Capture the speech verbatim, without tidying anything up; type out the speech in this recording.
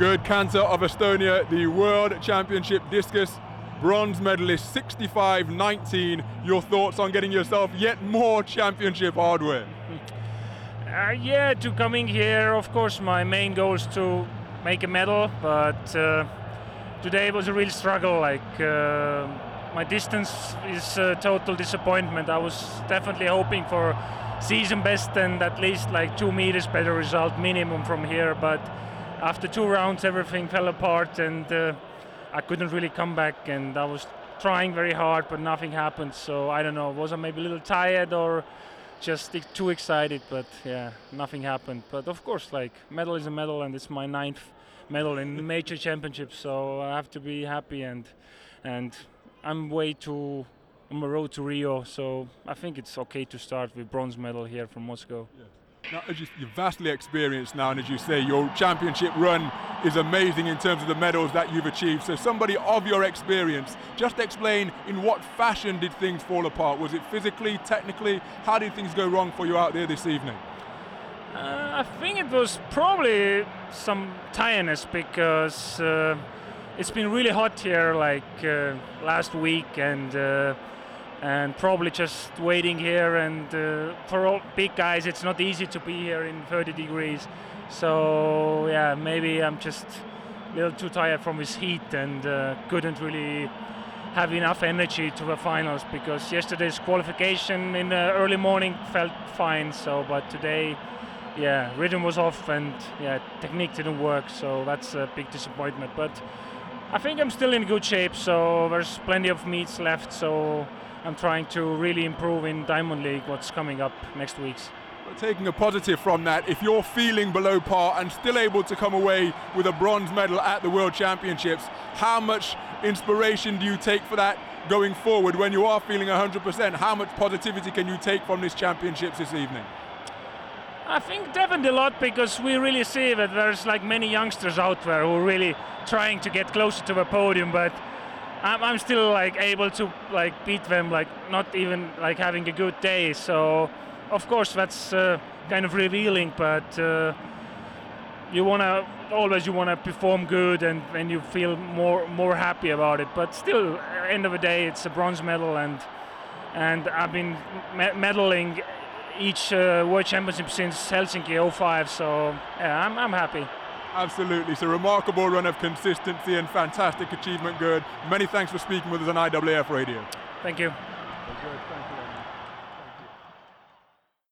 Gerd Kanter of Estonia, the World Championship discus bronze medalist, sixty-five nineteen. Your thoughts on getting yourself yet more championship hardware? Uh, yeah, to coming here, of course, my main goal is to make a medal, but uh, today was a real struggle. Like uh, my distance is a total disappointment. I was definitely hoping for season best and at least like two meters better result minimum from here, but after two rounds everything fell apart and uh, I couldn't really come back, and I was trying very hard but nothing happened. So I don't know, was I maybe a little tired or just too excited, but yeah, nothing happened. But of course, like, medal is a medal, and it's my ninth medal in major championships, so I have to be happy, and and I'm way too on the road to Rio, so I think it's okay to start with bronze medal here from Moscow. Yeah. Now, as you, you're vastly experienced now, and as you say, your championship run is amazing in terms of the medals that you've achieved. So somebody of your experience, just explain in what fashion did things fall apart? Was it physically, technically? How did things go wrong for you out there this evening? Uh, I think it was probably some tiredness, because uh, it's been really hot here like uh, last week, and uh, and probably just waiting here, and uh, for all big guys it's not easy to be here in thirty degrees. So yeah, maybe I'm just a little too tired from this heat, and uh, couldn't really have enough energy to the finals, because yesterday's qualification in the early morning felt fine, so but today, yeah, rhythm was off, and yeah, technique didn't work, so that's a big disappointment. But I think I'm still in good shape, so there's plenty of meets left, so I'm trying to really improve in Diamond League, what's coming up next week's. Well, taking a positive from that, if you're feeling below par and still able to come away with a bronze medal at the World Championships, how much inspiration do you take for that going forward when you are feeling one hundred percent? How much positivity can you take from this championships this evening? I think definitely a lot, because we really see that there's like many youngsters out there who are really trying to get closer to the podium, but I'm, I'm still like able to like beat them, like not even like having a good day. So of course that's uh, kind of revealing, but uh, you wanna always you wanna perform good, and and you feel more more happy about it. But still, at the end of the day, it's a bronze medal, and and I've been me- medaling each uh, World Championship since Helsinki oh five, so yeah, I'm, I'm happy. Absolutely, it's a remarkable run of consistency and fantastic achievement, Gerd. Many thanks for speaking with us on I W A F Radio. Thank you. Good.